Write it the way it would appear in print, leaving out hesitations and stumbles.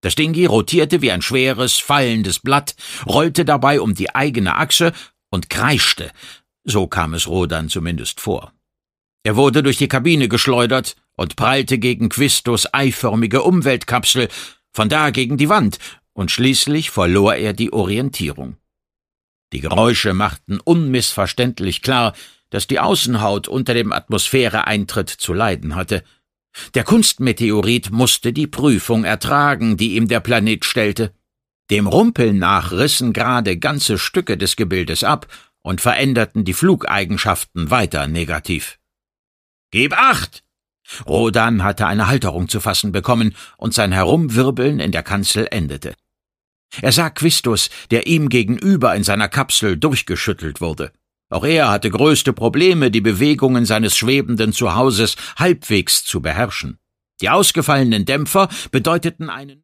Das Dinghy rotierte wie ein schweres, fallendes Blatt, rollte dabei um die eigene Achse und kreischte. So kam es Rodan zumindest vor. Er wurde durch die Kabine geschleudert und prallte gegen Quistos eiförmige Umweltkapsel, von da gegen die Wand, und schließlich verlor er die Orientierung. Die Geräusche machten unmissverständlich klar, dass die Außenhaut unter dem Atmosphäreeintritt zu leiden hatte. Der Kunstmeteorit musste die Prüfung ertragen, die ihm der Planet stellte. Dem Rumpeln nach rissen gerade ganze Stücke des Gebildes ab und veränderten die Flugeigenschaften weiter negativ. »Gib Acht!« Rodan hatte eine Halterung zu fassen bekommen, und sein Herumwirbeln in der Kanzel endete. Er sah Quistos, der ihm gegenüber in seiner Kapsel durchgeschüttelt wurde. Auch er hatte größte Probleme, die Bewegungen seines schwebenden Zuhauses halbwegs zu beherrschen. Die ausgefallenen Dämpfer bedeuteten einen